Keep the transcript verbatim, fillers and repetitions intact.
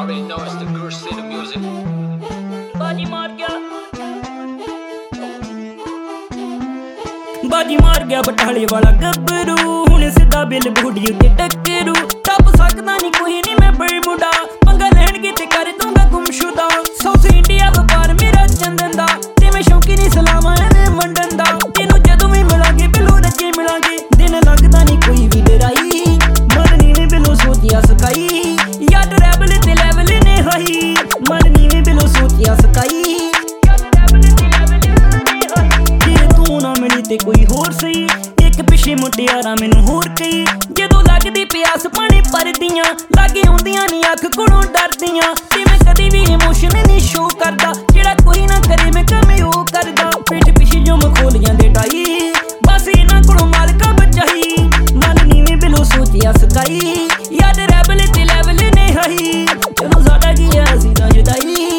already know it's the Guru City music. बाजी मार गया बाजी मार गया बटाले वाला गब्बरू हुण सीधा बिल बूढ़ी उत्ते टक्करू टप सकदा नहीं कोई नहीं मैं बड़ी मुंडा पंगा लैण की ते कर दूंगा गुमशुदा साउथ इंडिया व्यापार मेरा चंदन दा ते मैं शौकी नहीं सलामा एवें मंडन दा तेनू जदों भी मिलांगे बिलो रजे मिलांगे दिन लगदा नहीं कोई भी डराई मरनी ने बिलो सोचिया सकाई याद रैबल ते लेवल ने हाई मरनी ने बिलो सोचिया सकाई ते कोई होर सही एक पिछे मुटियारा मैनू होर कही जदों लगदी प्यास पानी भरदियां लागे आउंदियां नी अख कोलों डरदियां ते मैं कदी भी इमोशन नहीं शो करदा जेड़ा कोई ना करे मैं कमी ओ करदा पिठ पिछे जो मखोलियां दे टाई बस इन्हां कोलों मालका बचाई मन नीवें बिलो सोचिया सकाई याद रैबल ते लेवल ने हाई चलो साडा की असीं ना जुदाई।